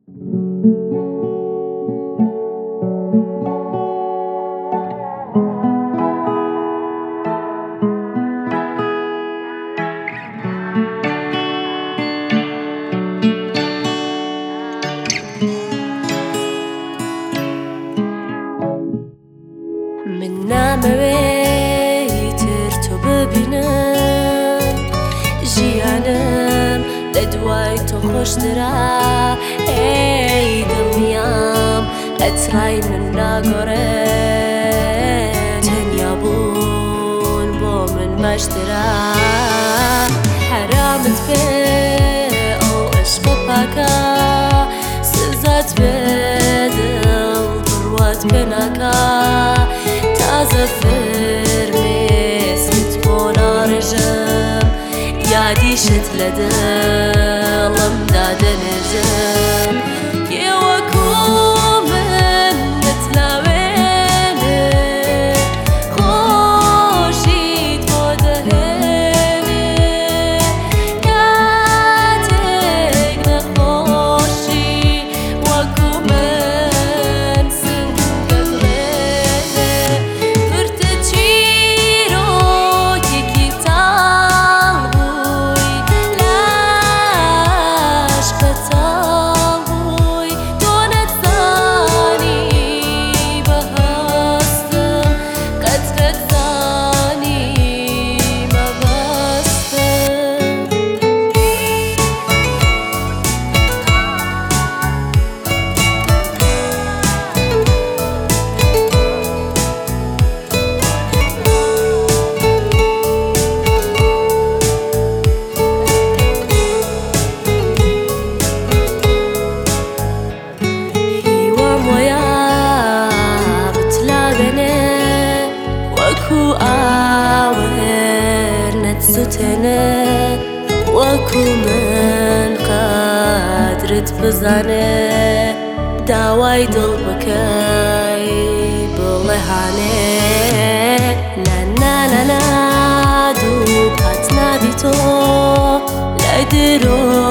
من نامەوێتر تۆ ببینم ژیانم لە دوای تۆ خۆشترا ئەی دڵنیام قەترای من ناگۆڕێ تەنیا بوون بۆ من باشترا حرامت پێ ئەو عشقە پاکە سزات بێ دڵ بڕوات پێ ناکا تازە فرمێسکت بۆ ناڕێژم یادیشت لە دڵمدا دەنێژم کێ وەکو من نتناوێنێ خۆشیت بۆ دەهێنێ کاتێک نەخۆشی وەکو من سنگەدڵێنێ ورتە چیرۆکێکی تاڵ بووی لاشقە تاڵ بووی تۆ نەتزانی بەهەستم قەت نەتزانی مەبەستم هیوام وەیە بتلابێنێ وەکو ئاور نەتسووتێنێ وەکو من قەدرت بزانێ داوای دڵ بکەی بڵێ هانێ نەنانەنا دوو قەت نابی تۆ لای درۆ